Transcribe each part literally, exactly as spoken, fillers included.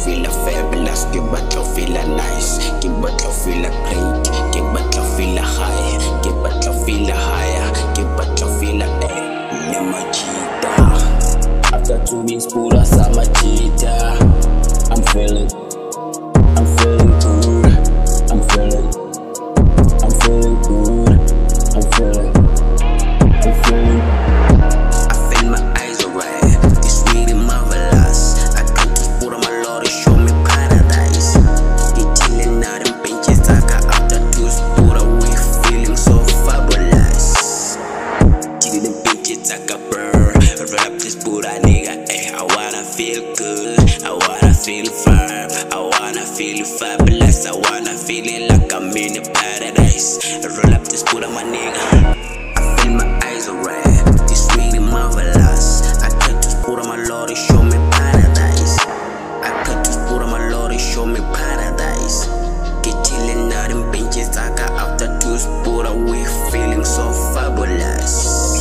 feel fabulous, ke batla feel nice, ke batla feel great, ke batla feel high, ke batla feel higher, ke batla feel eh le machita. After two weeks pura sa machita, I'm feeling, I'm feeling good, I'm feeling, I'm feeling good, I'm feeling, I'm feeling. I feel my eyes are red, this really marvelous. I can't just put on my Lord to show me paradise. Get chilling out in benches, I got after two put away, feeling so fabulous. Chilling in benches, I got burn. Roll up this Buddha nigga, eh. I wanna feel good, I wanna feel firm, I wanna feel fabulous, I wanna feel it like I'm in a paradise. Roll up this Buddha, my nigga. I feel my eyes are red, this really marvelous. I can't just put on my Lord to show me paradise. I can't just put on my Lord to show me paradise. Get chilling out in benches, I got after two put away, feeling so fabulous.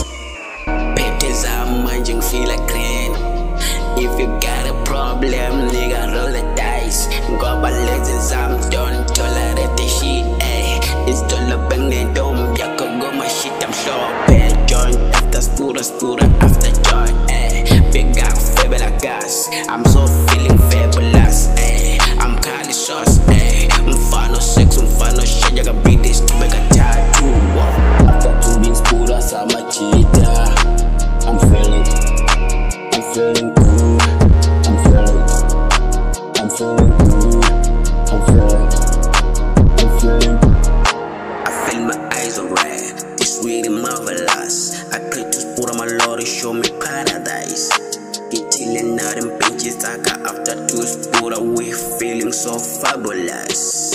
Petals I'm managing, feel like green. If you got a problem, nigga, roll the dice. Got my legends, I'm done, tolerate the shit, eh. It's all up and then don't ya could go my shit, I'm sure. Bad joint, after spura, spura, after joint, eh. Big guy, fabulous gas, I'm so feeling fabulous, eh. I'm kinda sauce, eh. I'm fine no sex, I'm fine no shit, you can beat this to make a tattoo. After two beans, pura, sama cheetah. I'm feeling, I'm feeling good, I'm feeling, I'm feeling good, I'm feeling, I'm feeling. I feel my eyes are red, it's really marvelous. I pray to put on my Lord to show me paradise. Get chilling out in benches, I got after two put away, feeling so fabulous.